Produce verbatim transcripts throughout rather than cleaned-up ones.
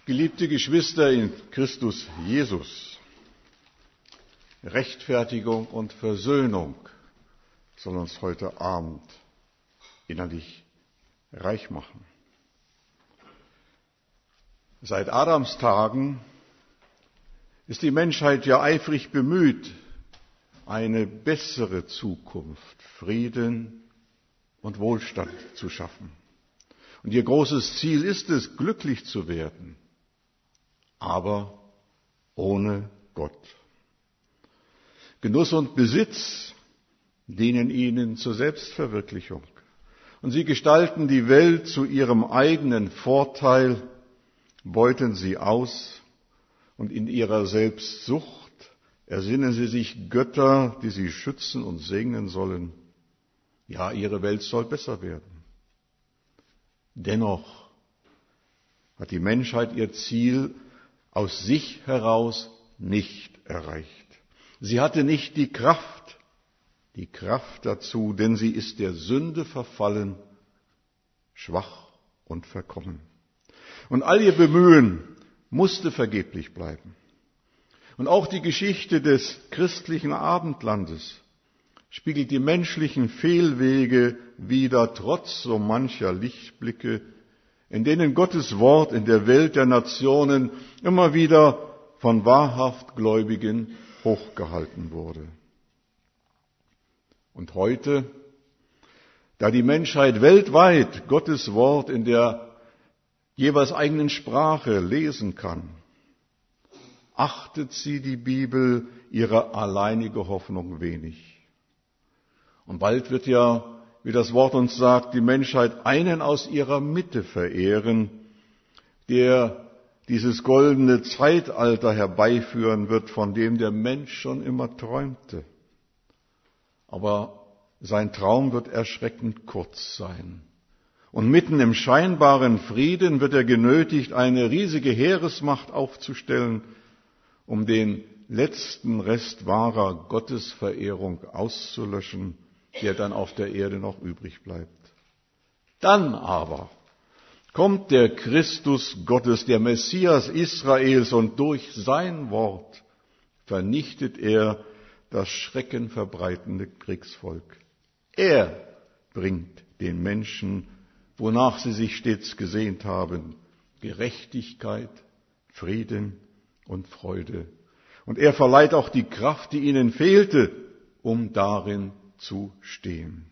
Geliebte Geschwister in Christus Jesus, Rechtfertigung und Versöhnung soll uns heute Abend innerlich reich machen. Seit Adams Tagen ist die Menschheit ja eifrig bemüht, eine bessere Zukunft, Frieden und Wohlstand zu schaffen. Und ihr großes Ziel ist es, glücklich zu werden, aber ohne Gott. Genuss und Besitz dienen ihnen zur Selbstverwirklichung. Und sie gestalten die Welt zu ihrem eigenen Vorteil, beuten sie aus und in ihrer Selbstsucht ersinnen sie sich Götter, die sie schützen und segnen sollen. Ja, ihre Welt soll besser werden. Dennoch hat die Menschheit ihr Ziel aus sich heraus nicht erreicht. Sie hatte nicht die Kraft, die Kraft dazu, denn sie ist der Sünde verfallen, schwach und verkommen. Und all ihr Bemühen musste vergeblich bleiben. Und auch die Geschichte des christlichen Abendlandes spiegelt die menschlichen Fehlwege wider, trotz so mancher Lichtblicke, in denen Gottes Wort in der Welt der Nationen immer wieder von wahrhaft Gläubigen hochgehalten wurde. Und heute, da die Menschheit weltweit Gottes Wort in der jeweils eigenen Sprache lesen kann, achtet sie die Bibel ihre alleinige Hoffnung wenig. Und bald wird ja, wie das Wort uns sagt, die Menschheit einen aus ihrer Mitte verehren, der dieses goldene Zeitalter herbeiführen wird, von dem der Mensch schon immer träumte. Aber sein Traum wird erschreckend kurz sein. Und mitten im scheinbaren Frieden wird er genötigt, eine riesige Heeresmacht aufzustellen, um den letzten Rest wahrer Gottesverehrung auszulöschen, der dann auf der Erde noch übrig bleibt. Dann aber kommt der Christus Gottes, der Messias Israels, und durch sein Wort vernichtet er das schreckenverbreitende Kriegsvolk. Er bringt den Menschen, wonach sie sich stets gesehnt haben, Gerechtigkeit, Frieden und Freude. Und er verleiht auch die Kraft, die ihnen fehlte, um darin zu stehen.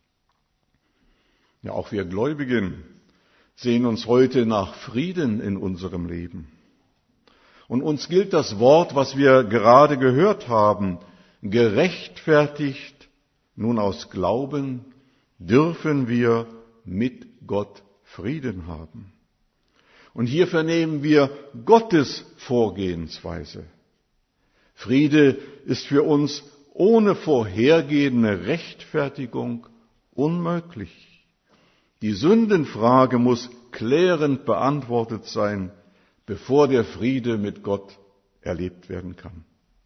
Ja, auch wir Gläubigen sehen uns heute nach Frieden in unserem Leben. Und uns gilt das Wort, was wir gerade gehört haben, gerechtfertigt, nun aus Glauben dürfen wir mit Gott Frieden haben. Und hier vernehmen wir Gottes Vorgehensweise. Friede ist für uns ohne vorhergehende Rechtfertigung unmöglich. Die Sündenfrage muss klärend beantwortet sein, bevor der Friede mit Gott erlebt werden kann.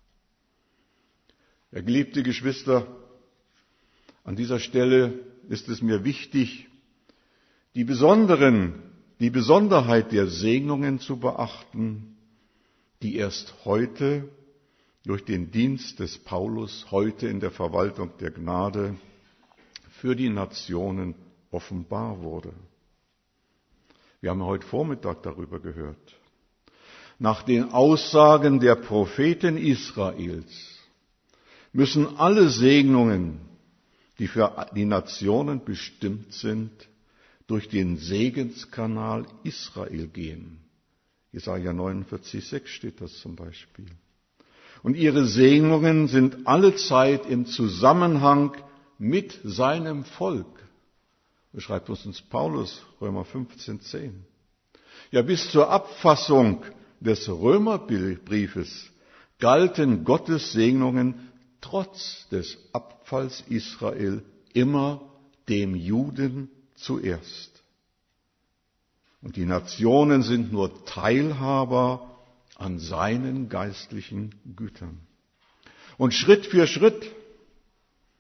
Ja, geliebte Geschwister, an dieser Stelle ist es mir wichtig, die besonderen, die Besonderheit der Segnungen zu beachten, die erst heute durch den Dienst des Paulus, heute in der Verwaltung der Gnade, für die Nationen offenbar wurde. Wir haben heute Vormittag darüber gehört. Nach den Aussagen der Propheten Israels müssen alle Segnungen, die für die Nationen bestimmt sind, durch den Segenskanal Israel gehen. Jesaja neunundvierzig, sechs steht das zum Beispiel. Und ihre Segnungen sind allezeit im Zusammenhang mit seinem Volk. Beschreibt uns Paulus, Römer fünfzehn, zehn. Ja, bis zur Abfassung des Römerbriefes galten Gottes Segnungen trotz des Abfalls Israel immer dem Juden zuerst. Und die Nationen sind nur Teilhaber an seinen geistlichen Gütern. Und Schritt für Schritt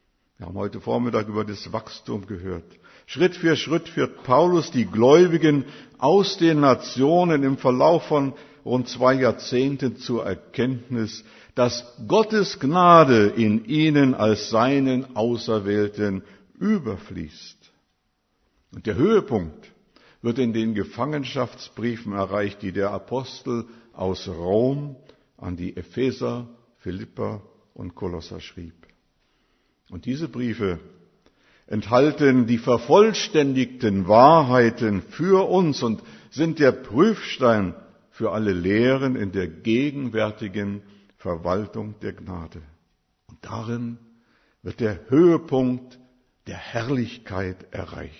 Wir haben heute Vormittag über das Wachstum gehört. Schritt für Schritt führt Paulus die Gläubigen aus den Nationen im Verlauf von rund zwei Jahrzehnten zur Erkenntnis, dass Gottes Gnade in ihnen als seinen Auserwählten überfließt. Und der Höhepunkt wird in den Gefangenschaftsbriefen erreicht, die der Apostel aus Rom an die Epheser, Philipper und Kolosser schrieb. Und diese Briefe enthalten die vervollständigten Wahrheiten für uns und sind der Prüfstein für alle Lehren in der gegenwärtigen Verwaltung der Gnade. Und darin wird der Höhepunkt der Herrlichkeit erreicht.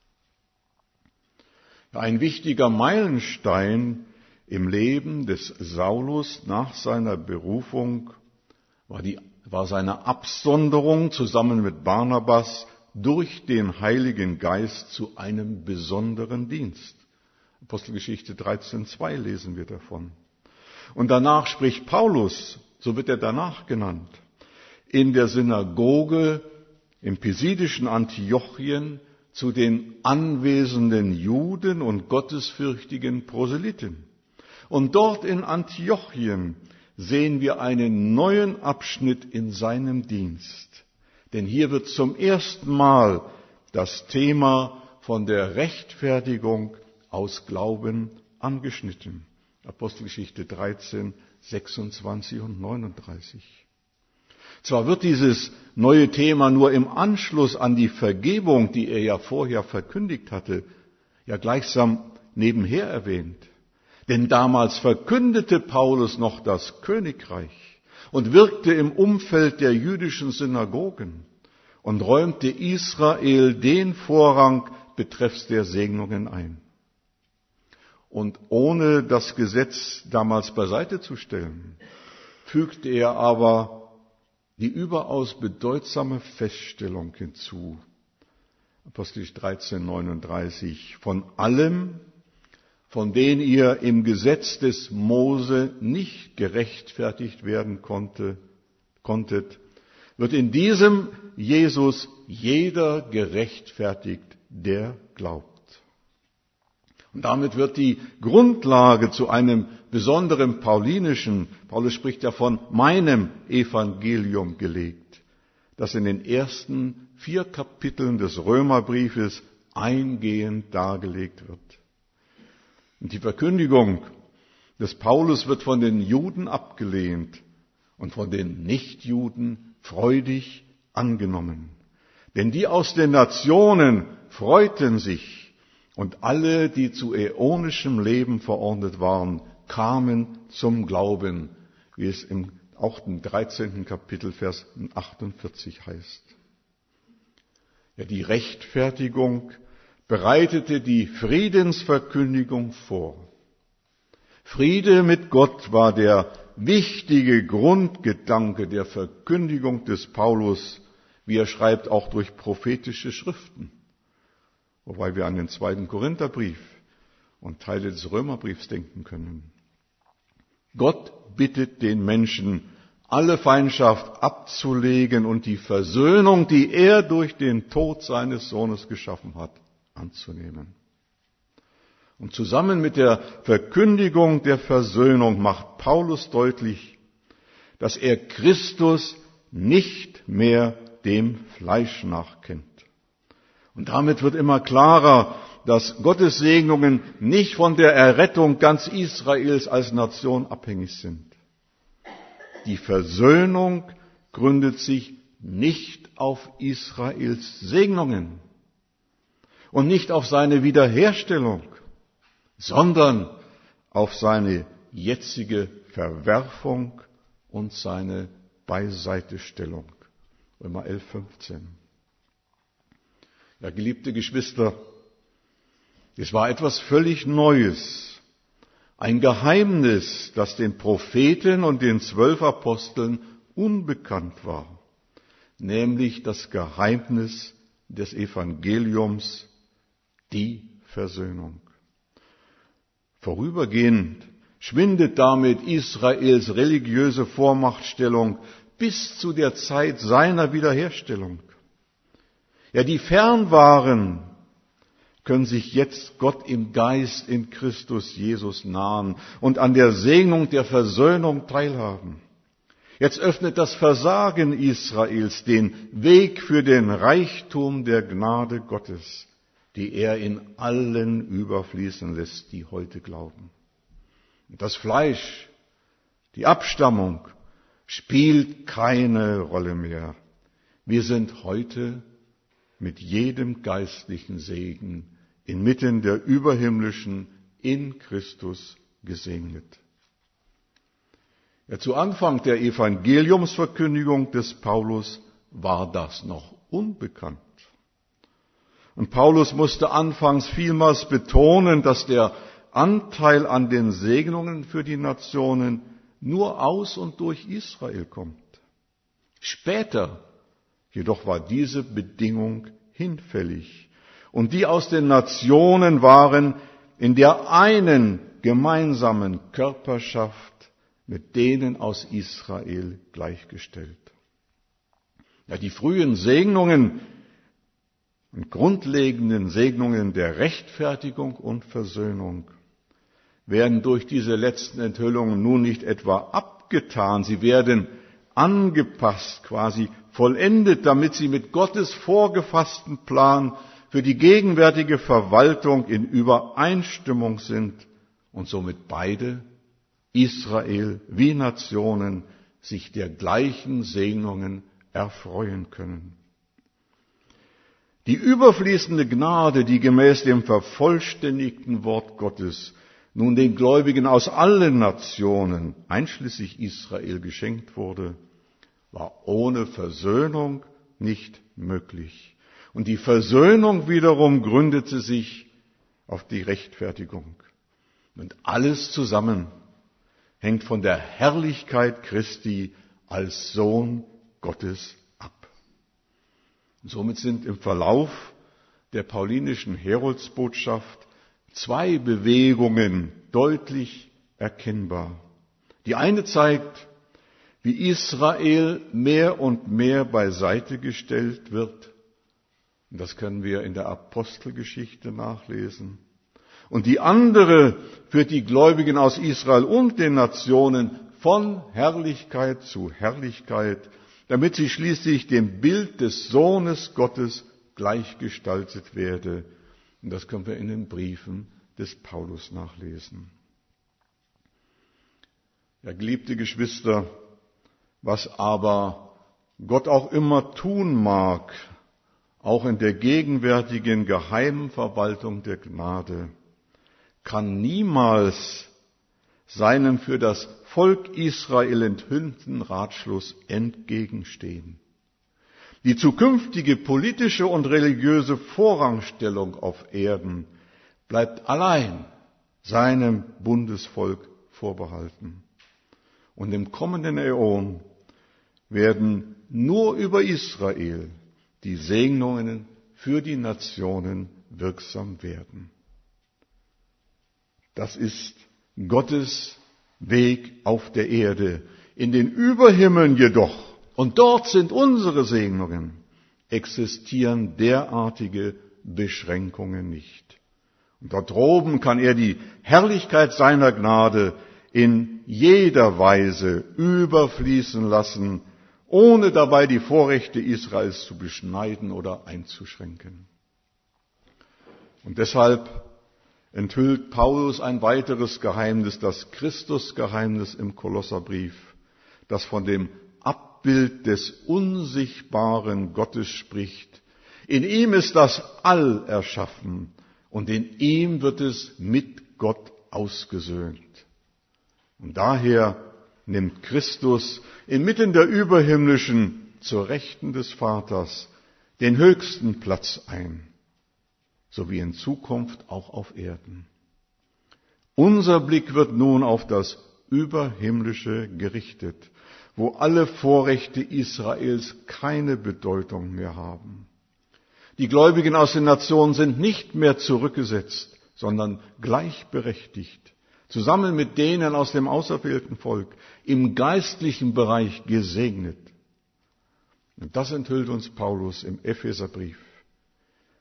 Ein wichtiger Meilenstein im Leben des Saulus nach seiner Berufung war, die, war seine Absonderung zusammen mit Barnabas durch den Heiligen Geist zu einem besonderen Dienst. Apostelgeschichte dreizehn zwei lesen wir davon. Und danach spricht Paulus, so wird er danach genannt, in der Synagoge im pisidischen Antiochien zu den anwesenden Juden und gottesfürchtigen Proselyten. Und dort in Antiochien sehen wir einen neuen Abschnitt in seinem Dienst. Denn hier wird zum ersten Mal das Thema von der Rechtfertigung aus Glauben angeschnitten. Apostelgeschichte dreizehn, sechsundzwanzig und neununddreißig. Zwar wird dieses neue Thema nur im Anschluss an die Vergebung, die er ja vorher verkündigt hatte, ja gleichsam nebenher erwähnt. Denn damals verkündete Paulus noch das Königreich und wirkte im Umfeld der jüdischen Synagogen und räumte Israel den Vorrang betreffs der Segnungen ein. Und ohne das Gesetz damals beiseite zu stellen, fügte er aber die überaus bedeutsame Feststellung hinzu. Apostelgeschichte dreizehn, neununddreißig. Von allem, von denen ihr im Gesetz des Mose nicht gerechtfertigt werden konnte, konntet, wird in diesem Jesus jeder gerechtfertigt, der glaubt. Und damit wird die Grundlage zu einem besonderen paulinischen, Paulus spricht ja von meinem Evangelium gelegt, das in den ersten vier Kapiteln des Römerbriefes eingehend dargelegt wird. Und die Verkündigung des Paulus wird von den Juden abgelehnt und von den Nichtjuden freudig angenommen. Denn die aus den Nationen freuten sich, und alle, die zu äonischem Leben verordnet waren, kamen zum Glauben, wie es im, auch im dreizehnten Kapitel, Vers achtundvierzig heißt. Ja, die Rechtfertigung bereitete die Friedensverkündigung vor. Friede mit Gott war der wichtige Grundgedanke der Verkündigung des Paulus, wie er schreibt, auch durch prophetische Schriften. Wobei wir an den zweiten Korintherbrief und Teile des Römerbriefs denken können. Gott bittet den Menschen, alle Feindschaft abzulegen und die Versöhnung, die er durch den Tod seines Sohnes geschaffen hat, anzunehmen. Und zusammen mit der Verkündigung der Versöhnung macht Paulus deutlich, dass er Christus nicht mehr dem Fleisch nachkennt. Und damit wird immer klarer, dass Gottes Segnungen nicht von der Errettung ganz Israels als Nation abhängig sind. Die Versöhnung gründet sich nicht auf Israels Segnungen und nicht auf seine Wiederherstellung, sondern auf seine jetzige Verwerfung und seine Beiseitestellung. Römer elf, fünfzehn. Ja, geliebte Geschwister, es war etwas völlig Neues, ein Geheimnis, das den Propheten und den zwölf Aposteln unbekannt war, nämlich das Geheimnis des Evangeliums, die Versöhnung. Vorübergehend schwindet damit Israels religiöse Vormachtstellung bis zu der Zeit seiner Wiederherstellung. Ja, die fern waren, können sich jetzt Gott im Geist in Christus Jesus nahen und an der Segnung der Versöhnung teilhaben. Jetzt öffnet das Versagen Israels den Weg für den Reichtum der Gnade Gottes, die er in allen überfließen lässt, die heute glauben. Und das Fleisch, die Abstammung, spielt keine Rolle mehr. Wir sind heute mit jedem geistlichen Segen inmitten der überhimmlischen in Christus gesegnet. Ja, zu Anfang der Evangeliumsverkündigung des Paulus war das noch unbekannt. Und Paulus musste anfangs vielmals betonen, dass der Anteil an den Segnungen für die Nationen nur aus und durch Israel kommt. Später jedoch war diese Bedingung hinfällig. Und die aus den Nationen waren in der einen gemeinsamen Körperschaft mit denen aus Israel gleichgestellt. Ja, die frühen Segnungen und grundlegenden Segnungen der Rechtfertigung und Versöhnung werden durch diese letzten Enthüllungen nun nicht etwa abgetan, sie werden angepasst, quasi vollendet, damit sie mit Gottes vorgefassten Plan für die gegenwärtige Verwaltung in Übereinstimmung sind und somit beide, Israel wie Nationen, sich der gleichen Segnungen erfreuen können. Die überfließende Gnade, die gemäß dem vervollständigten Wort Gottes nun den Gläubigen aus allen Nationen, einschließlich Israel, geschenkt wurde, war ohne Versöhnung nicht möglich. Und die Versöhnung wiederum gründete sich auf die Rechtfertigung. Und alles zusammen hängt von der Herrlichkeit Christi als Sohn Gottes ab. Und somit sind im Verlauf der paulinischen Heroldsbotschaft zwei Bewegungen deutlich erkennbar. Die eine zeigt, wie Israel mehr und mehr beiseite gestellt wird. Und das können wir in der Apostelgeschichte nachlesen. Und die andere führt die Gläubigen aus Israel und den Nationen von Herrlichkeit zu Herrlichkeit, damit sie schließlich dem Bild des Sohnes Gottes gleichgestaltet werde. Und das können wir in den Briefen des Paulus nachlesen. Ja, geliebte Geschwister, was aber Gott auch immer tun mag, auch in der gegenwärtigen geheimen Verwaltung der Gnade, kann niemals seinem für das Volk Israel enthüllten Ratschluss entgegenstehen. Die zukünftige politische und religiöse Vorrangstellung auf Erden bleibt allein seinem Bundesvolk vorbehalten. Und im kommenden Äon werden nur über Israel die Segnungen für die Nationen wirksam werden. Das ist Gottes Weg auf der Erde. In den Überhimmeln jedoch, und dort sind unsere Segnungen, existieren derartige Beschränkungen nicht. Und dort droben kann er die Herrlichkeit seiner Gnade in jeder Weise überfließen lassen, ohne dabei die Vorrechte Israels zu beschneiden oder einzuschränken. Und deshalb enthüllt Paulus ein weiteres Geheimnis, das Christusgeheimnis im Kolosserbrief, das von dem Abbild des unsichtbaren Gottes spricht. In ihm ist das All erschaffen und in ihm wird es mit Gott ausgesöhnt. Und daher nimmt Christus inmitten der Überhimmlischen zur Rechten des Vaters den höchsten Platz ein, so wie in Zukunft auch auf Erden. Unser Blick wird nun auf das Überhimmlische gerichtet, wo alle Vorrechte Israels keine Bedeutung mehr haben. Die Gläubigen aus den Nationen sind nicht mehr zurückgesetzt, sondern gleichberechtigt, zusammen mit denen aus dem auserwählten Volk, im geistlichen Bereich gesegnet. Und das enthüllt uns Paulus im Epheserbrief.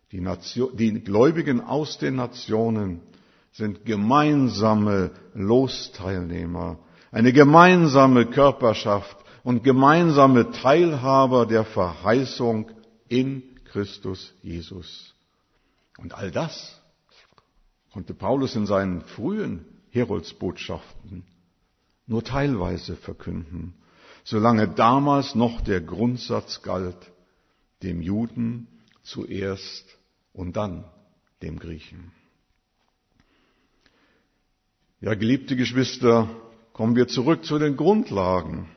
Die, Nation, die Gläubigen aus den Nationen sind gemeinsame Losteilnehmer, eine gemeinsame Körperschaft und gemeinsame Teilhaber der Verheißung in Christus Jesus. Und all das konnte Paulus in seinen frühen Heroldsbotschaften nur teilweise verkünden, solange damals noch der Grundsatz galt, dem Juden zuerst und dann dem Griechen. Ja, geliebte Geschwister, kommen wir zurück zu den Grundlagen.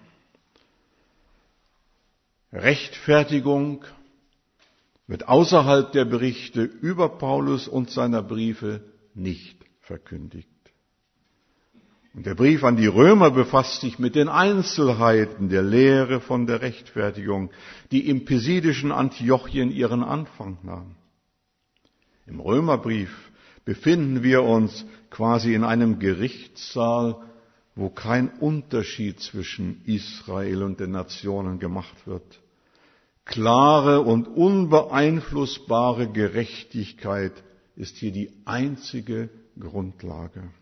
Rechtfertigung wird außerhalb der Berichte über Paulus und seiner Briefe nicht verkündigt. Und der Brief an die Römer befasst sich mit den Einzelheiten der Lehre von der Rechtfertigung, die im pisidischen Antiochien ihren Anfang nahm. Im Römerbrief befinden wir uns quasi in einem Gerichtssaal, wo kein Unterschied zwischen Israel und den Nationen gemacht wird. Klare und unbeeinflussbare Gerechtigkeit ist hier die einzige Grundlage.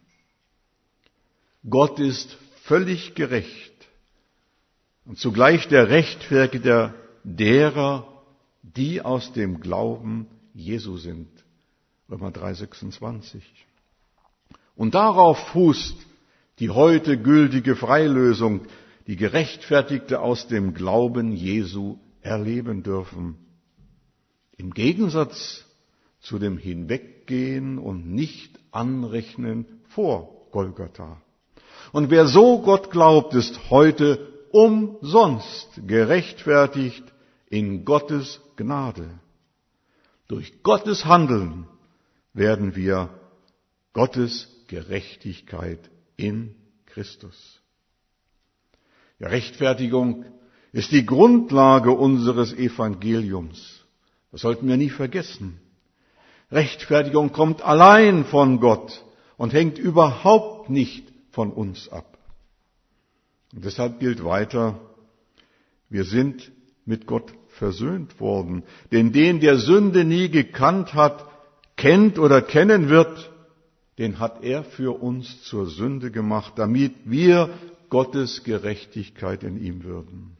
Gott ist völlig gerecht und zugleich der Rechtfertiger derer, die aus dem Glauben Jesu sind. Römer drei, sechsundzwanzig. Und darauf fußt die heute gültige Freilösung, die Gerechtfertigte aus dem Glauben Jesu erleben dürfen. Im Gegensatz zu dem Hinweggehen und Nicht-Anrechnen vor Golgatha. Und wer so Gott glaubt, ist heute umsonst gerechtfertigt in Gottes Gnade. Durch Gottes Handeln werden wir Gottes Gerechtigkeit in Christus. Ja, Rechtfertigung ist die Grundlage unseres Evangeliums. Das sollten wir nie vergessen. Rechtfertigung kommt allein von Gott und hängt überhaupt nicht von uns ab. Und deshalb gilt weiter, wir sind mit Gott versöhnt worden. Denn den, der Sünde nie gekannt hat, kennt oder kennen wird, den hat er für uns zur Sünde gemacht, damit wir Gottes Gerechtigkeit in ihm würden.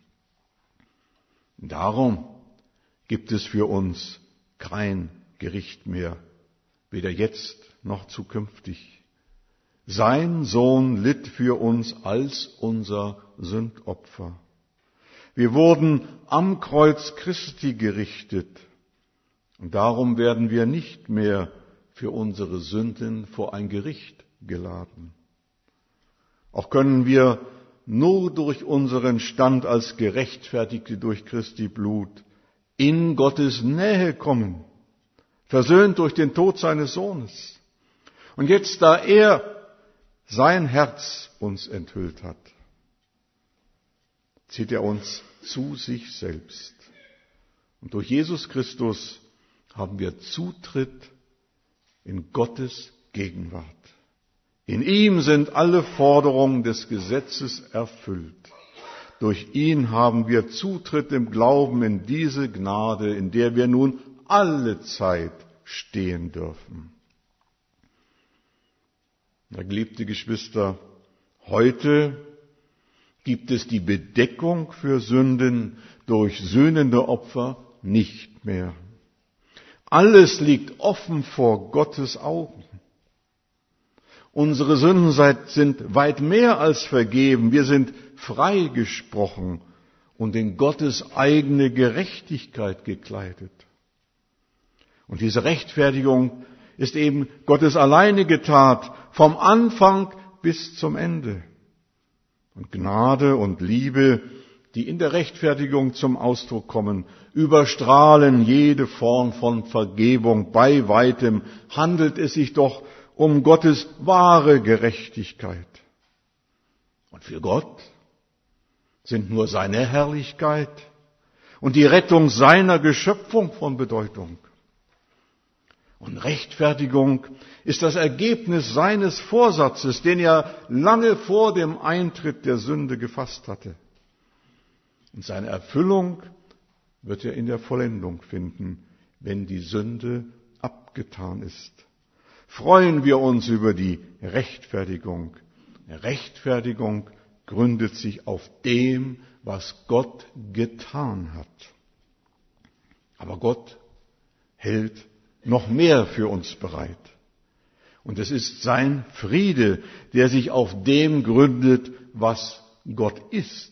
Darum gibt es für uns kein Gericht mehr, weder jetzt noch zukünftig. Sein Sohn litt für uns als unser Sündopfer. Wir wurden am Kreuz Christi gerichtet und darum werden wir nicht mehr für unsere Sünden vor ein Gericht geladen. Auch können wir nur durch unseren Stand als Gerechtfertigte durch Christi Blut in Gottes Nähe kommen, versöhnt durch den Tod seines Sohnes. Und jetzt, da er sein Herz uns enthüllt hat, zieht er uns zu sich selbst. Und durch Jesus Christus haben wir Zutritt in Gottes Gegenwart. In ihm sind alle Forderungen des Gesetzes erfüllt. Durch ihn haben wir Zutritt im Glauben in diese Gnade, in der wir nun alle Zeit stehen dürfen. Na, geliebte Geschwister, heute gibt es die Bedeckung für Sünden durch sühnende Opfer nicht mehr. Alles liegt offen vor Gottes Augen. Unsere Sünden sind weit mehr als vergeben. Wir sind freigesprochen und in Gottes eigene Gerechtigkeit gekleidet. Und diese Rechtfertigung ist eben Gottes alleinige Tat, vom Anfang bis zum Ende. Und Gnade und Liebe, die in der Rechtfertigung zum Ausdruck kommen, überstrahlen jede Form von Vergebung. Bei weitem handelt es sich doch um Gottes wahre Gerechtigkeit. Und für Gott sind nur seine Herrlichkeit und die Rettung seiner Geschöpfung von Bedeutung. Und Rechtfertigung ist das Ergebnis seines Vorsatzes, den er lange vor dem Eintritt der Sünde gefasst hatte. Und seine Erfüllung wird er in der Vollendung finden, wenn die Sünde abgetan ist. Freuen wir uns über die Rechtfertigung. Rechtfertigung gründet sich auf dem, was Gott getan hat. Aber Gott hält noch mehr für uns bereit. Und es ist sein Friede, der sich auf dem gründet, was Gott ist.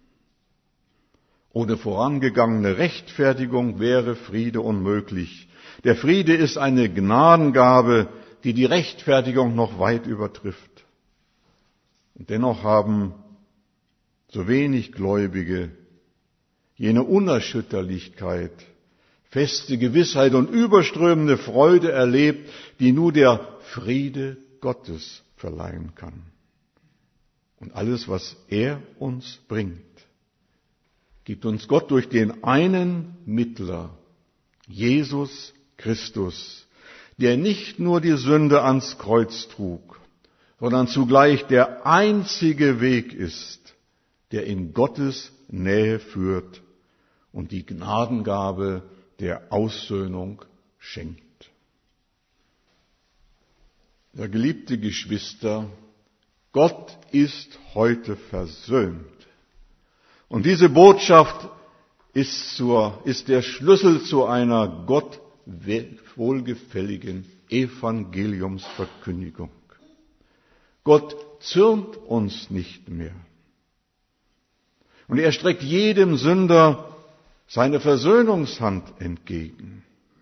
Ohne vorangegangene Rechtfertigung wäre Friede unmöglich. Der Friede ist eine Gnadengabe, die die Rechtfertigung noch weit übertrifft. Und dennoch haben so wenig Gläubige jene Unerschütterlichkeit, feste Gewissheit und überströmende Freude erlebt, die nur der Friede Gottes verleihen kann. Und alles, was er uns bringt, gibt uns Gott durch den einen Mittler, Jesus Christus, der nicht nur die Sünde ans Kreuz trug, sondern zugleich der einzige Weg ist, der in Gottes Nähe führt und die Gnadengabe der Aussöhnung schenkt. Ja, geliebte Geschwister, Gott ist heute versöhnt. Und diese Botschaft ist, zur, ist der Schlüssel zu einer Gott wohlgefälligen Evangeliumsverkündigung. Gott zürnt uns nicht mehr. Und er streckt jedem Sünder seine Versöhnungshand entgegen.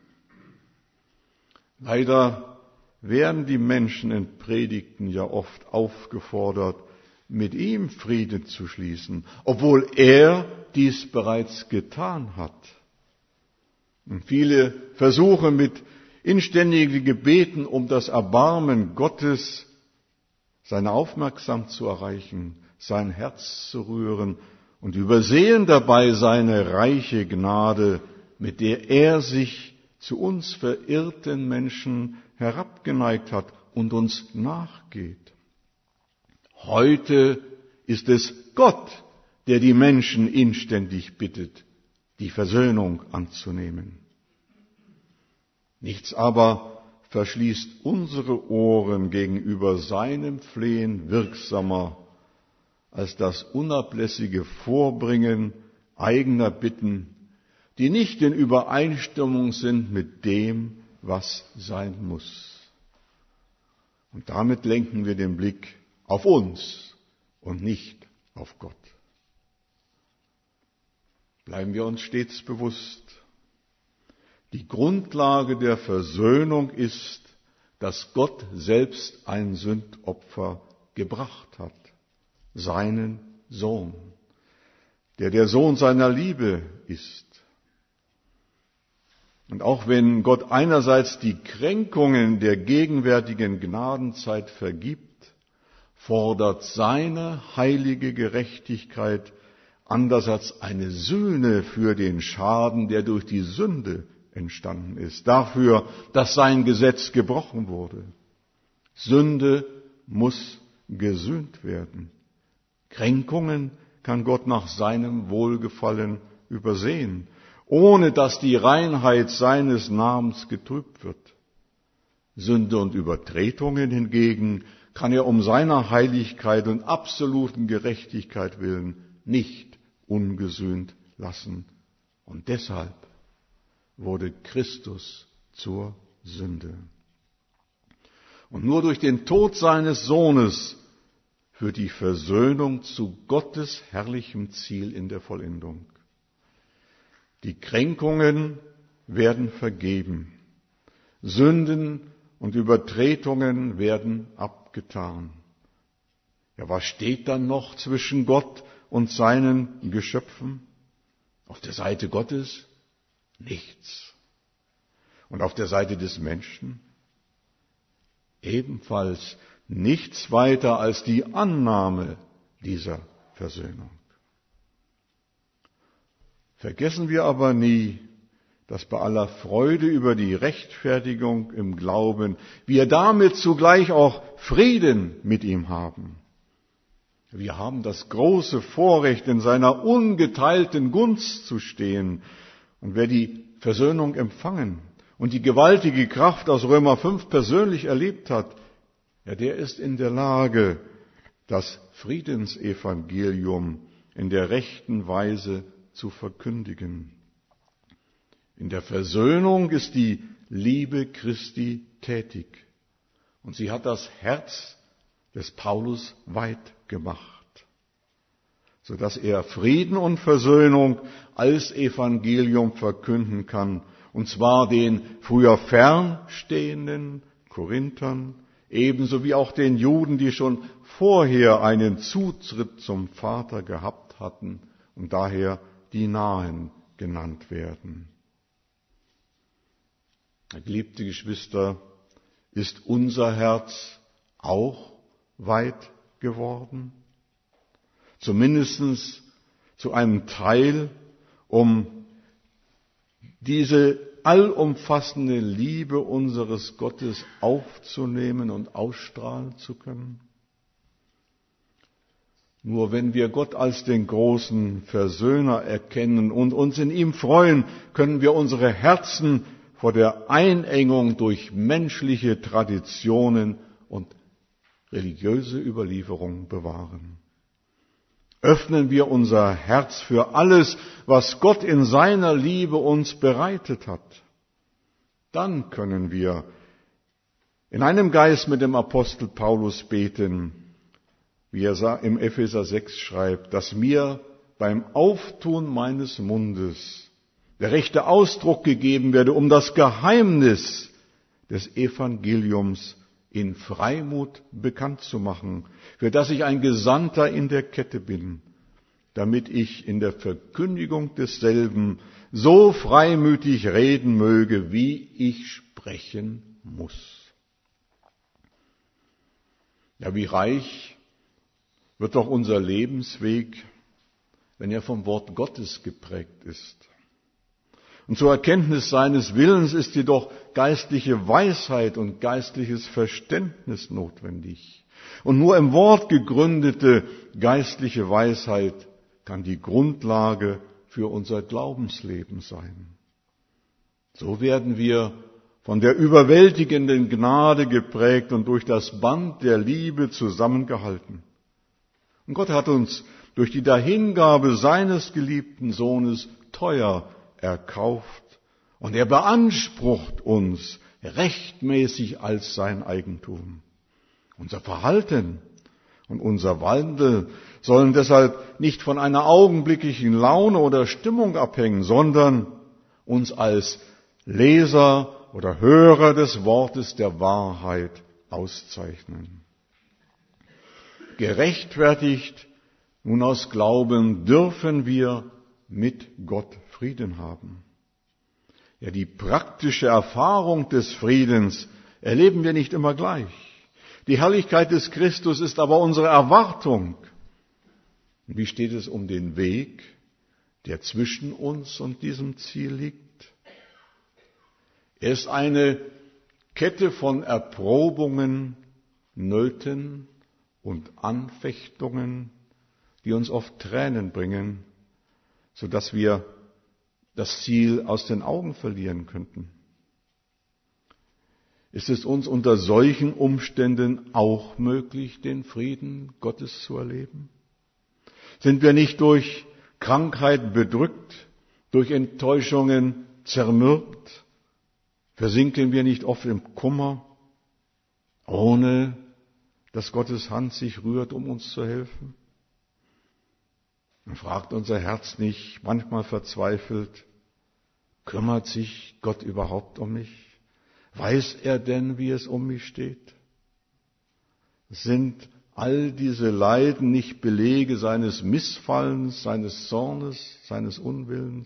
Leider werden die Menschen in Predigten ja oft aufgefordert, mit ihm Frieden zu schließen, obwohl er dies bereits getan hat. Und viele Versuche mit inständigen Gebeten um das Erbarmen Gottes, seine Aufmerksamkeit zu erreichen, sein Herz zu rühren und übersehen dabei seine reiche Gnade, mit der er sich zu uns verirrten Menschen herabgeneigt hat und uns nachgeht. Heute ist es Gott, der die Menschen inständig bittet, die Versöhnung anzunehmen. Nichts aber verschließt unsere Ohren gegenüber seinem Flehen wirksamer als das unablässige Vorbringen eigener Bitten, die nicht in Übereinstimmung sind mit dem, was sein muss. Und damit lenken wir den Blick auf uns und nicht auf Gott. Bleiben wir uns stets bewusst, die Grundlage der Versöhnung ist, dass Gott selbst ein Sündopfer gebracht hat, seinen Sohn, der der Sohn seiner Liebe ist. Und auch wenn Gott einerseits die Kränkungen der gegenwärtigen Gnadenzeit vergibt, fordert seine heilige Gerechtigkeit andererseits eine Sühne für den Schaden, der durch die Sünde entstanden ist, dafür, dass sein Gesetz gebrochen wurde. Sünde muss gesühnt werden. Kränkungen kann Gott nach seinem Wohlgefallen übersehen, ohne dass die Reinheit seines Namens getrübt wird. Sünde und Übertretungen hingegen kann er um seiner Heiligkeit und absoluten Gerechtigkeit willen nicht ungesühnt lassen. Und deshalb wurde Christus zur Sünde. Und nur durch den Tod seines Sohnes führt die Versöhnung zu Gottes herrlichem Ziel in der Vollendung. Die Kränkungen werden vergeben. Sünden und Übertretungen werden abgetan. Ja, was steht dann noch zwischen Gott und seinen Geschöpfen? Auf der Seite Gottes nichts. Und auf der Seite des Menschen ebenfalls nichts weiter als die Annahme dieser Versöhnung. Vergessen wir aber nie, dass bei aller Freude über die Rechtfertigung im Glauben wir damit zugleich auch Frieden mit ihm haben. Wir haben das große Vorrecht, in seiner ungeteilten Gunst zu stehen. Und wer die Versöhnung empfangen und die gewaltige Kraft aus Römer fünf persönlich erlebt hat, ja, der ist in der Lage, das Friedensevangelium in der rechten Weise zu verkündigen. In der Versöhnung ist die Liebe Christi tätig und sie hat das Herz des Paulus weit gemacht, sodass er Frieden und Versöhnung als Evangelium verkünden kann, und zwar den früher fernstehenden Korinthern, ebenso wie auch den Juden, die schon vorher einen Zutritt zum Vater gehabt hatten und daher die Nahen genannt werden. Geliebte Geschwister, ist unser Herz auch weit geworden? Zumindest zu einem Teil, um diese allumfassende Liebe unseres Gottes aufzunehmen und ausstrahlen zu können? Nur wenn wir Gott als den großen Versöhner erkennen und uns in ihm freuen, können wir unsere Herzen vor der Einengung durch menschliche Traditionen und religiöse Überlieferung bewahren. Öffnen wir unser Herz für alles, was Gott in seiner Liebe uns bereitet hat. Dann können wir in einem Geist mit dem Apostel Paulus beten, wie er im Epheser sechs schreibt, dass mir beim Auftun meines Mundes der rechte Ausdruck gegeben werde, um das Geheimnis des Evangeliums in Freimut bekannt zu machen, für das ich ein Gesandter in der Kette bin, damit ich in der Verkündigung desselben so freimütig reden möge, wie ich sprechen muss. Ja, wie reich wird doch unser Lebensweg, wenn er vom Wort Gottes geprägt ist. Und zur Erkenntnis seines Willens ist jedoch geistliche Weisheit und geistliches Verständnis notwendig. Und nur im Wort gegründete geistliche Weisheit kann die Grundlage für unser Glaubensleben sein. So werden wir von der überwältigenden Gnade geprägt und durch das Band der Liebe zusammengehalten. Und Gott hat uns durch die Dahingabe seines geliebten Sohnes teuer erkauft und er beansprucht uns rechtmäßig als sein Eigentum. Unser Verhalten und unser Wandel sollen deshalb nicht von einer augenblicklichen Laune oder Stimmung abhängen, sondern uns als Leser oder Hörer des Wortes der Wahrheit auszeichnen. Gerechtfertigt nun aus Glauben dürfen wir mit Gott Frieden haben. Ja, die praktische Erfahrung des Friedens erleben wir nicht immer gleich. Die Herrlichkeit des Christus ist aber unsere Erwartung. Wie steht es um den Weg, der zwischen uns und diesem Ziel liegt? Er ist eine Kette von Erprobungen, Nöten und Anfechtungen, die uns oft Tränen bringen, sodass wir das Ziel aus den Augen verlieren könnten. Ist es uns unter solchen Umständen auch möglich, den Frieden Gottes zu erleben? Sind wir nicht durch Krankheit bedrückt, durch Enttäuschungen zermürbt? Versinken wir nicht oft im Kummer, ohne dass Gottes Hand sich rührt, um uns zu helfen? Und fragt unser Herz nicht manchmal verzweifelt, kümmert sich Gott überhaupt um mich? Weiß er denn, wie es um mich steht? Sind all diese Leiden nicht Belege seines Missfallens, seines Zornes, seines Unwillens?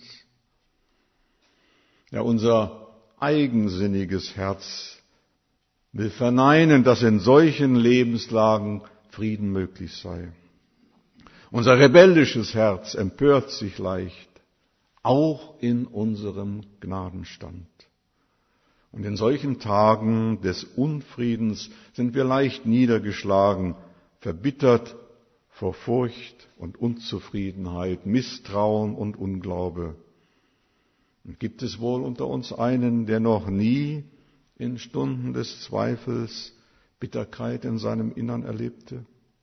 Ja, unser eigensinniges Herz will verneinen, dass in solchen Lebenslagen Frieden möglich sei. Unser rebellisches Herz empört sich leicht, auch in unserem Gnadenstand. Und in solchen Tagen des Unfriedens sind wir leicht niedergeschlagen, verbittert vor Furcht und Unzufriedenheit, Misstrauen und Unglaube. Und gibt es wohl unter uns einen, der noch nie in Stunden des Zweifels Bitterkeit in seinem Innern erlebte?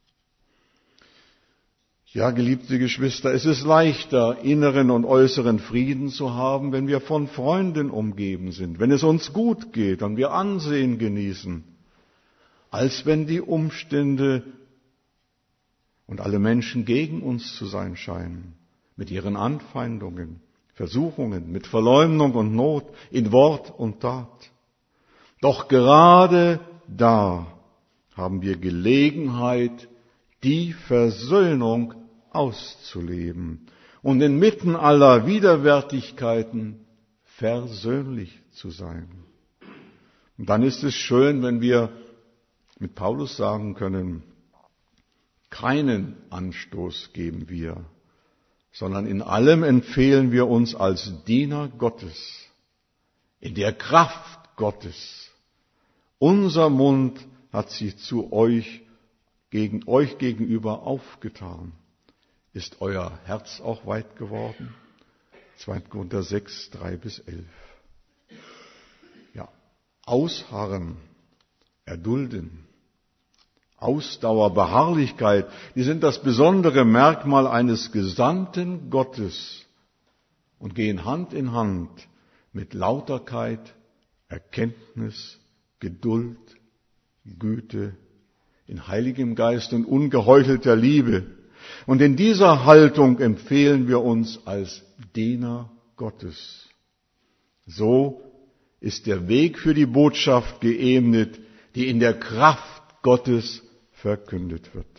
Ja, geliebte Geschwister, es ist leichter, inneren und äußeren Frieden zu haben, wenn wir von Freunden umgeben sind, wenn es uns gut geht und wir Ansehen genießen, als wenn die Umstände und alle Menschen gegen uns zu sein scheinen, mit ihren Anfeindungen, Versuchungen, mit Verleumdung und Not, in Wort und Tat. Doch gerade da haben wir Gelegenheit, die Versöhnung auszuleben und inmitten aller Widerwärtigkeiten versöhnlich zu sein. Und dann ist es schön, wenn wir mit Paulus sagen können, keinen Anstoß geben wir, sondern in allem empfehlen wir uns als Diener Gottes, in der Kraft Gottes. Unser Mund hat sich zu euch, gegen euch gegenüber aufgetan. Ist euer Herz auch weit geworden? zweiter Korinther sechs, drei bis elf. Ja, ausharren, erdulden, Ausdauer, Beharrlichkeit, die sind das besondere Merkmal eines Gesandten Gottes und gehen Hand in Hand mit Lauterkeit, Erkenntnis, Geduld, Güte, in heiligem Geist und ungeheuchelter Liebe. Und in dieser Haltung empfehlen wir uns als Diener Gottes. So ist der Weg für die Botschaft geebnet, die in der Kraft Gottes verkündet wird.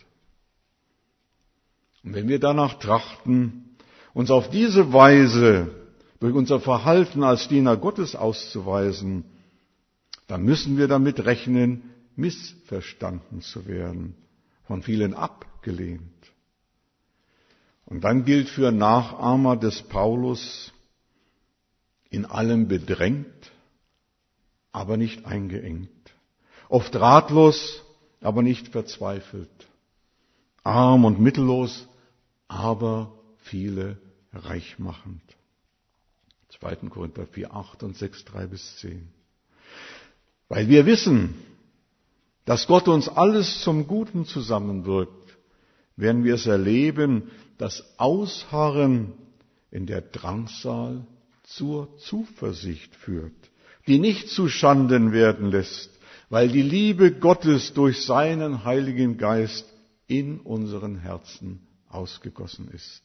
Und wenn wir danach trachten, uns auf diese Weise durch unser Verhalten als Diener Gottes auszuweisen, dann müssen wir damit rechnen, missverstanden zu werden, von vielen abgelehnt. Und dann gilt für Nachahmer des Paulus, in allem bedrängt, aber nicht eingeengt, oft ratlos, aber nicht verzweifelt, arm und mittellos, aber viele reichmachend. zweiter Korinther vier, acht und sechs, drei bis zehn. Weil wir wissen, dass Gott uns alles zum Guten zusammenwirkt, werden wir es erleben, dass Ausharren in der Drangsal zur Zuversicht führt, die nicht zu Schanden werden lässt, weil die Liebe Gottes durch seinen Heiligen Geist in unseren Herzen ausgegossen ist.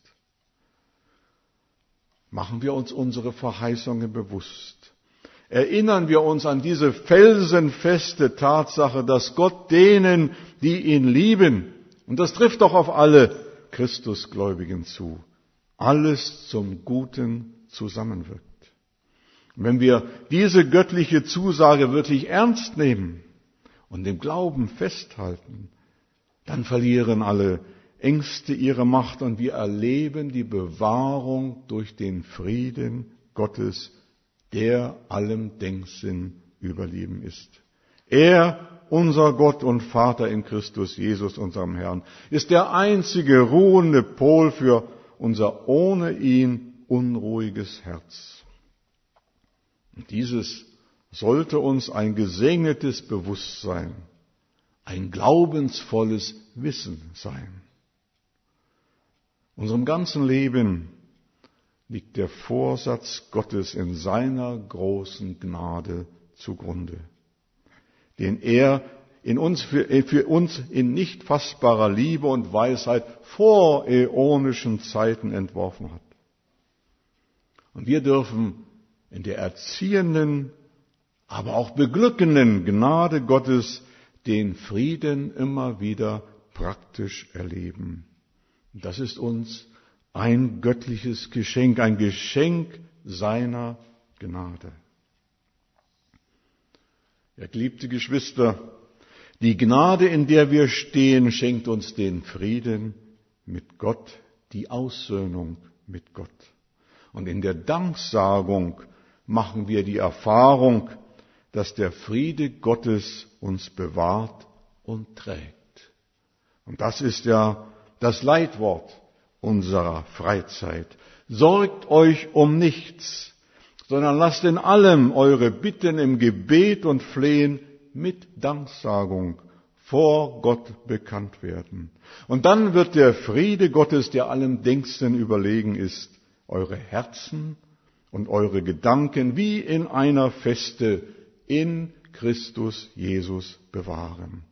Machen wir uns unsere Verheißungen bewusst. Erinnern wir uns an diese felsenfeste Tatsache, dass Gott denen, die ihn lieben, und das trifft doch auf alle Christusgläubigen zu, alles zum Guten zusammenwirkt. Und wenn wir diese göttliche Zusage wirklich ernst nehmen und im Glauben festhalten, dann verlieren alle Ängste ihre Macht und wir erleben die Bewahrung durch den Frieden Gottes, der allem Denksinn überlieben ist. Er, unser Gott und Vater in Christus Jesus, unserem Herrn, ist der einzige ruhende Pol für unser ohne ihn unruhiges Herz. Und dieses sollte uns ein gesegnetes Bewusstsein, ein glaubensvolles Wissen sein. Unserem ganzen Leben liegt der Vorsatz Gottes in seiner großen Gnade zugrunde, den er in uns für, für uns in nicht fassbarer Liebe und Weisheit vor äonischen Zeiten entworfen hat. Und wir dürfen in der erziehenden, aber auch beglückenden Gnade Gottes den Frieden immer wieder praktisch erleben. Und das ist uns ein göttliches Geschenk, ein Geschenk seiner Gnade. Ja, geliebte Geschwister, die Gnade, in der wir stehen, schenkt uns den Frieden mit Gott, die Aussöhnung mit Gott. Und in der Danksagung machen wir die Erfahrung, dass der Friede Gottes uns bewahrt und trägt. Und das ist ja das Leitwort unserer Freizeit. Sorgt euch um nichts, sondern lasst in allem eure Bitten im Gebet und Flehen mit Danksagung vor Gott bekannt werden. Und dann wird der Friede Gottes, der allem Denksten überlegen ist, eure Herzen und eure Gedanken wie in einer Feste in Christus Jesus bewahren.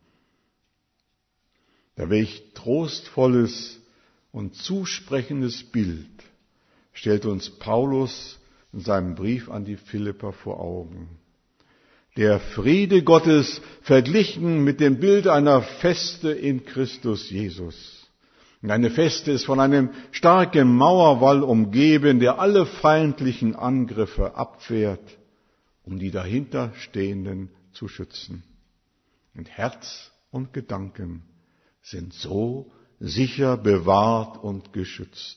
Da welch trostvolles und zusprechendes Bild stellt uns Paulus in seinem Brief an die Philipper vor Augen. Der Friede Gottes verglichen mit dem Bild einer Feste in Christus Jesus. Und eine Feste ist von einem starken Mauerwall umgeben, der alle feindlichen Angriffe abwehrt, um die dahinterstehenden zu schützen. Und Herz und Gedanken sind so sicher bewahrt und geschützt.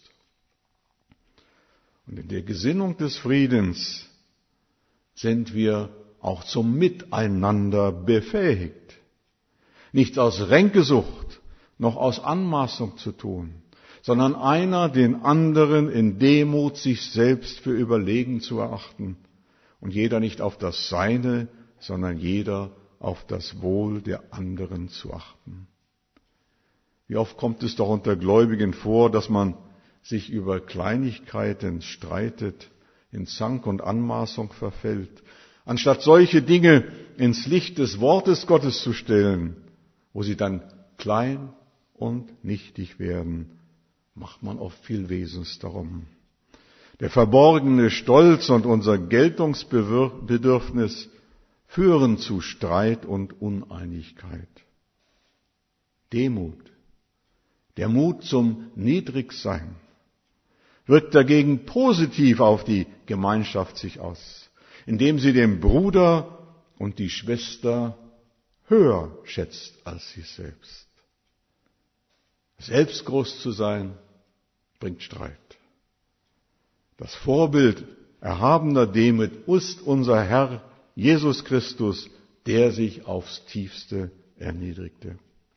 Und in der Gesinnung des Friedens sind wir auch zum Miteinander befähigt. Nicht aus Ränkesucht noch aus Anmaßung zu tun, sondern einer den anderen in Demut sich selbst für überlegen zu erachten und jeder nicht auf das Seine, sondern jeder auf das Wohl der anderen zu achten. Wie oft kommt es doch unter Gläubigen vor, dass man sich über Kleinigkeiten streitet, in Zank und Anmaßung verfällt. Anstatt solche Dinge ins Licht des Wortes Gottes zu stellen, wo sie dann klein und nichtig werden, macht man oft viel Wesens darum. Der verborgene Stolz und unser Geltungsbedürfnis führen zu Streit und Uneinigkeit. Demut, der Mut zum Niedrigsein, wirkt dagegen positiv auf die Gemeinschaft sich aus, indem sie den Bruder und die Schwester höher schätzt als sich selbst. Selbstgroß zu sein, bringt Streit. Das Vorbild erhabener Demut ist unser Herr Jesus Christus, der sich aufs Tiefste erniedrigte.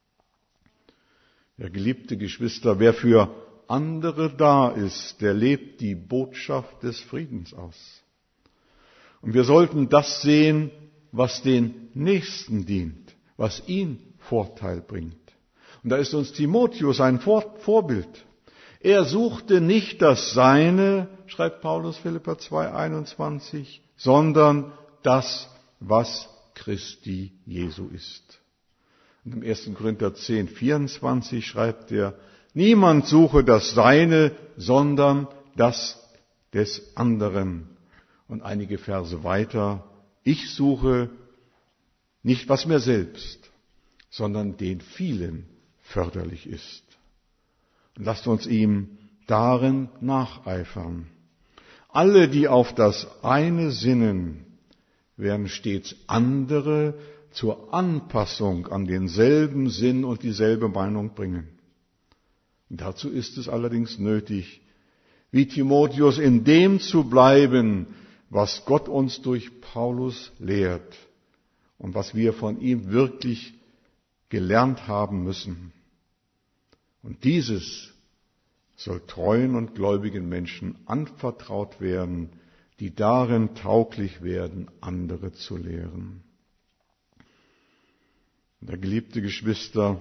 Ja, geliebte Geschwister, wer für andere da ist, der lebt die Botschaft des Friedens aus. Und wir sollten das sehen, was den Nächsten dient, was ihm Vorteil bringt. Und da ist uns Timotheus ein Vorbild. Er suchte nicht das Seine, schreibt Paulus Philipper zwei einundzwanzig, sondern das, was Christi Jesu ist. Und im ersten Korinther zehn vierundzwanzig schreibt er, niemand suche das Seine, sondern das des anderen. Und einige Verse weiter, ich suche nicht, was mir selbst, sondern den vielen förderlich ist. Und lasst uns ihm darin nacheifern. Alle, die auf das eine sinnen, werden stets andere zur Anpassung an denselben Sinn und dieselbe Meinung bringen. Und dazu ist es allerdings nötig, wie Timotheus in dem zu bleiben, was Gott uns durch Paulus lehrt und was wir von ihm wirklich gelernt haben müssen. Und dieses soll treuen und gläubigen Menschen anvertraut werden, die darin tauglich werden, andere zu lehren. Und da, geliebte Geschwister,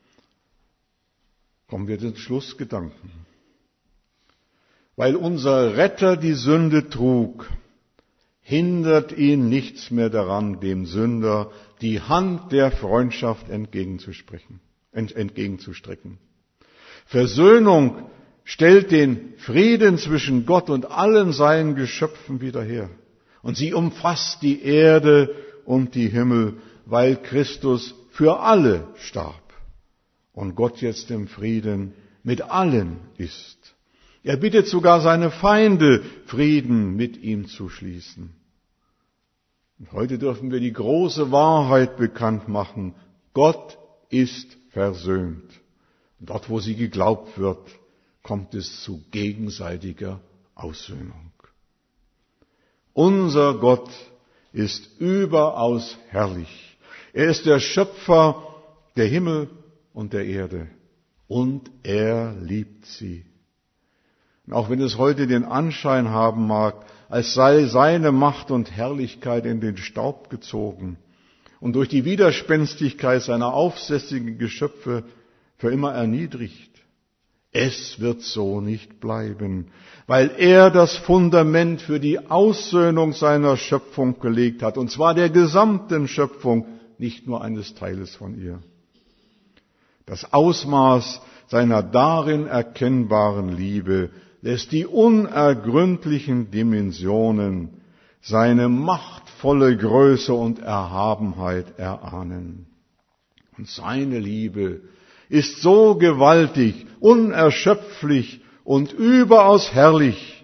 kommen wir zum Schlussgedanken. Weil unser Retter die Sünde trug, hindert ihn nichts mehr daran, dem Sünder die Hand der Freundschaft entgegenzusprechen, entgegenzustrecken. Versöhnung stellt den Frieden zwischen Gott und allen seinen Geschöpfen wieder her. Und sie umfasst die Erde und die Himmel, weil Christus für alle starb und Gott jetzt im Frieden mit allen ist. Er bittet sogar seine Feinde, Frieden mit ihm zu schließen. Und heute dürfen wir die große Wahrheit bekannt machen. Gott ist versöhnt. Und dort, wo sie geglaubt wird, kommt es zu gegenseitiger Aussöhnung. Unser Gott ist überaus herrlich. Er ist der Schöpfer der Himmel und der Erde. Und er liebt sie. Auch wenn es heute den Anschein haben mag, als sei seine Macht und Herrlichkeit in den Staub gezogen und durch die Widerspenstigkeit seiner aufsässigen Geschöpfe für immer erniedrigt. Es wird so nicht bleiben, weil er das Fundament für die Aussöhnung seiner Schöpfung gelegt hat, und zwar der gesamten Schöpfung, nicht nur eines Teiles von ihr. Das Ausmaß seiner darin erkennbaren Liebe lässt die unergründlichen Dimensionen, seine machtvolle Größe und Erhabenheit erahnen. Und seine Liebe ist so gewaltig, unerschöpflich und überaus herrlich,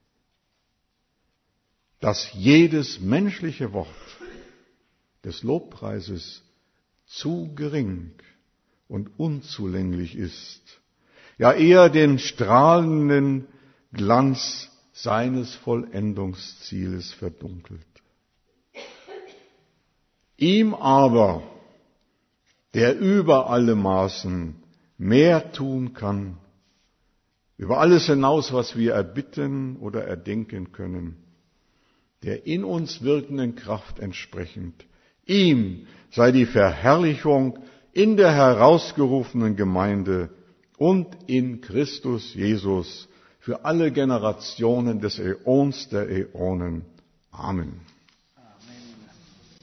dass jedes menschliche Wort des Lobpreises zu gering und unzulänglich ist, ja eher den strahlenden Glanz seines Vollendungszieles verdunkelt. Ihm aber, der über alle Maßen mehr tun kann, über alles hinaus, was wir erbitten oder erdenken können, der in uns wirkenden Kraft entsprechend, ihm sei die Verherrlichung in der herausgerufenen Gemeinde und in Christus Jesus für alle Generationen des Äons der Äonen. Amen.